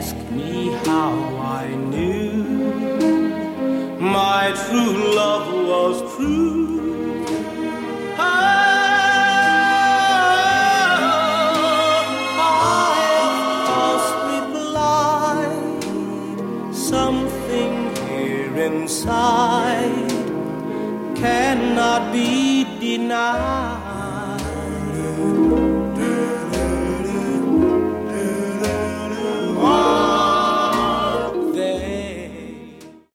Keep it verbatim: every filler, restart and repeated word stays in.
ask me how I knew my true love was true. Oh, I of course replied, something here inside cannot be denied.